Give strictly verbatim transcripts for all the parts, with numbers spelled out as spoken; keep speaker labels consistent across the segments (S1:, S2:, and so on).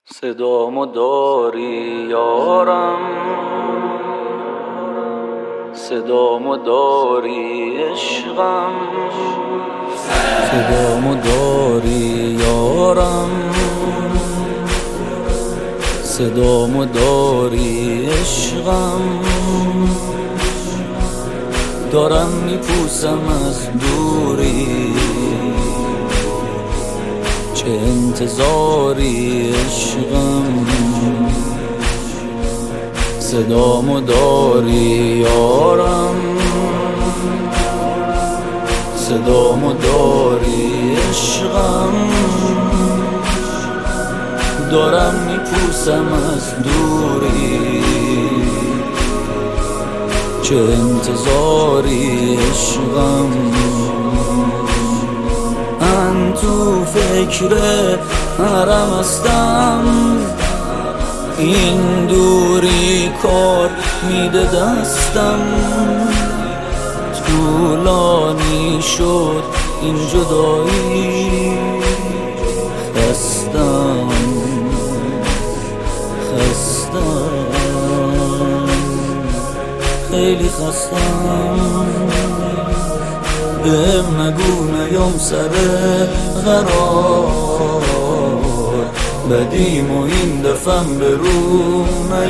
S1: صدامو داری یارم، صدامو داری عشقم، صدامو داری یارم، صدامو داری عشقم. دارم میپوسم از دوری، چه انتظاری عشقم. صدامو داری یارم، صدامو داری عشقم. دارم میپوسم از دوری، چه انتظاری عشقم. من تو فکر حرم هستم، این دوری کار میده دستم. طولانی شد این جدایی، خستم خستم خیلی خستم. بهم نگو نیام سر قرار، بدیم و این دفعم به رو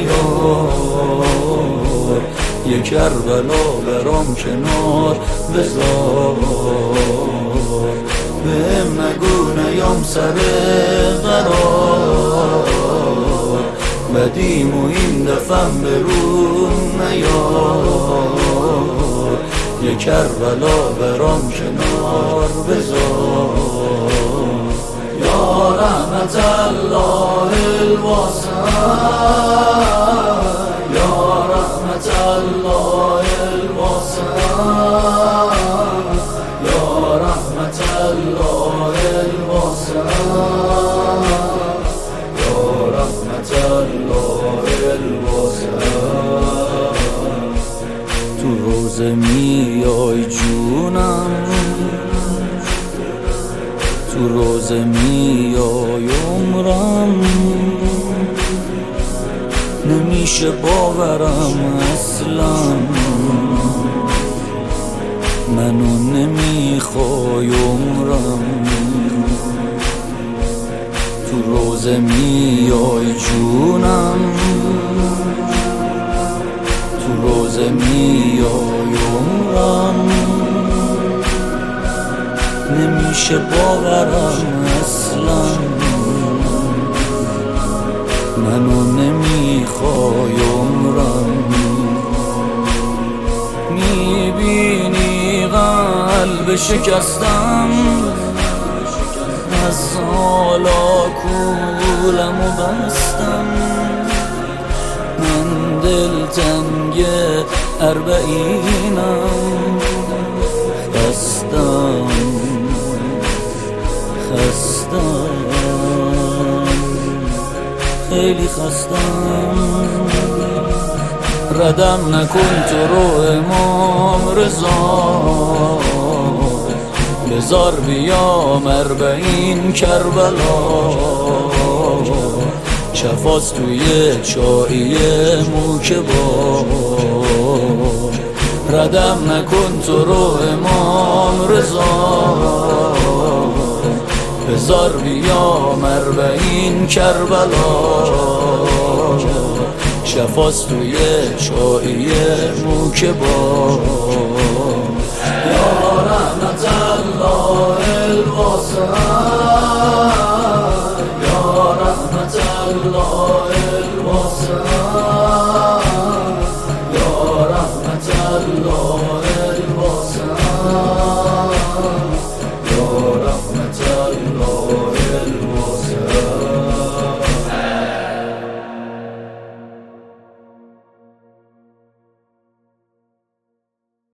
S1: نیار. یه کربلا برام کنار بذار، بهم نگو نیام سر قرار، بدیم و این دفعم به رو نیار. یه کربلا برام کنار بذار. یا رحمت الله الواسع، یا رحمت الله الواسع، یا رحمت الله الواسع، یا رحمت الله الواسع. تو روزه میای جونم، تو روزه میای عمرم. نمیشه باورم اصلا، منو نمیخوای عمرم. تو روزه میای جونم، تو روزه میای عمرم. نمیشه باورم اصلا، منو نمیخوای عمرم. میبینی قلب شکستم، از حالا کولمو بستم. من دلتنگ اربعینم، خستم خستم خیلی خستم. ردم نکن تو رو امام رضا، بذار بیام اربعین کربلا. شفاست توی چایی موکبا، ردم نکن تو رو امام رضا، بذار بیام اربعین کربلا. شفاست توی چایی موکبا.